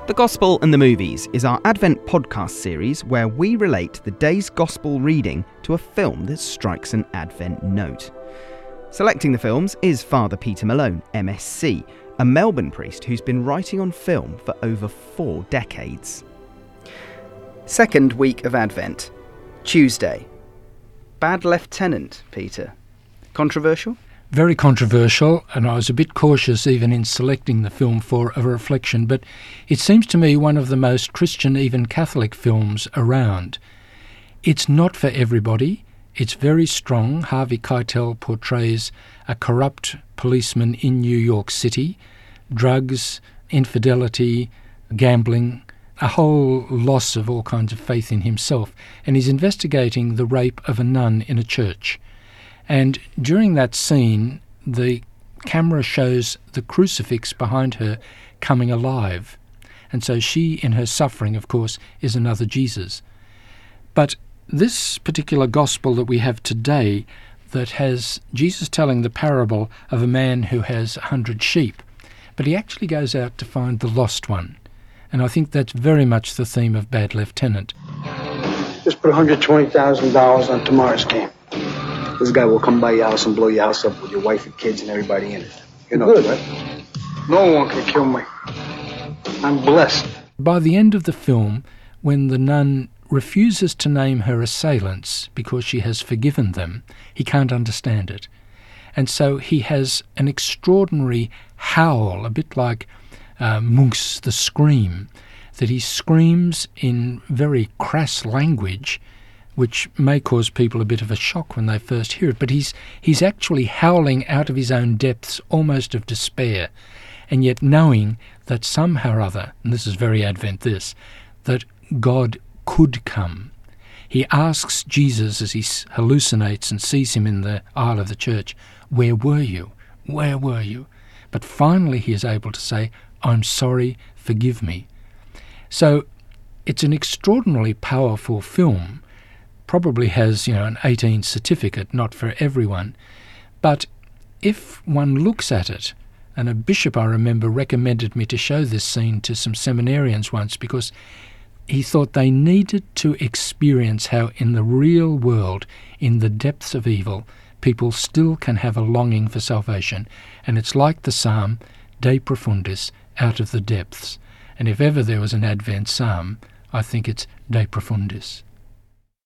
The Gospel and the Movies is our Advent podcast series where we relate the day's Gospel reading to a film that strikes an Advent note. Selecting the films is Father Peter Malone, MSc, a Melbourne priest who's been writing on film for over 4 decades. Second week of Advent, Tuesday. Bad Lieutenant, Peter. Controversial? Very controversial, and I was a bit cautious even in selecting the film for a reflection, but it seems to me one of the most Christian, even Catholic films around. It's not for everybody. It's very strong. Harvey Keitel portrays a corrupt policeman in New York City, drugs, infidelity, gambling, a whole loss of all kinds of faith in himself, and he's investigating the rape of a nun in a church. And during that scene, the camera shows the crucifix behind her coming alive. And so she, in her suffering, of course, is another Jesus. But this particular gospel that we have today, that has Jesus telling the parable of a man who has 100 sheep, but he actually goes out to find the lost one. And I think that's very much the theme of Bad Lieutenant. Just put $120,000 on tomorrow's game. This guy will come by your house and blow your house up with your wife and kids and everybody in it. You know, right? No one can kill me. I'm blessed. By the end of the film, when the nun refuses to name her assailants because she has forgiven them, he can't understand it. And so he has an extraordinary howl, a bit like Munch's The Scream, that he screams in very crass language, which may cause people a bit of a shock when they first hear it, but he's actually howling out of his own depths, almost of despair, and yet knowing that somehow or other, and this is very Advent that God could come. He asks Jesus as he hallucinates and sees him in the aisle of the church, "Where were you? Where were you?" But finally he is able to say, "I'm sorry, forgive me." So it's an extraordinarily powerful film. Probably has, an 18 certificate, not for everyone. But if one looks at it, and a bishop I remember recommended me to show this scene to some seminarians once because he thought they needed to experience how in the real world, in the depths of evil, people still can have a longing for salvation. And it's like the psalm, De Profundis, out of the depths. And if ever there was an Advent psalm, I think it's De Profundis.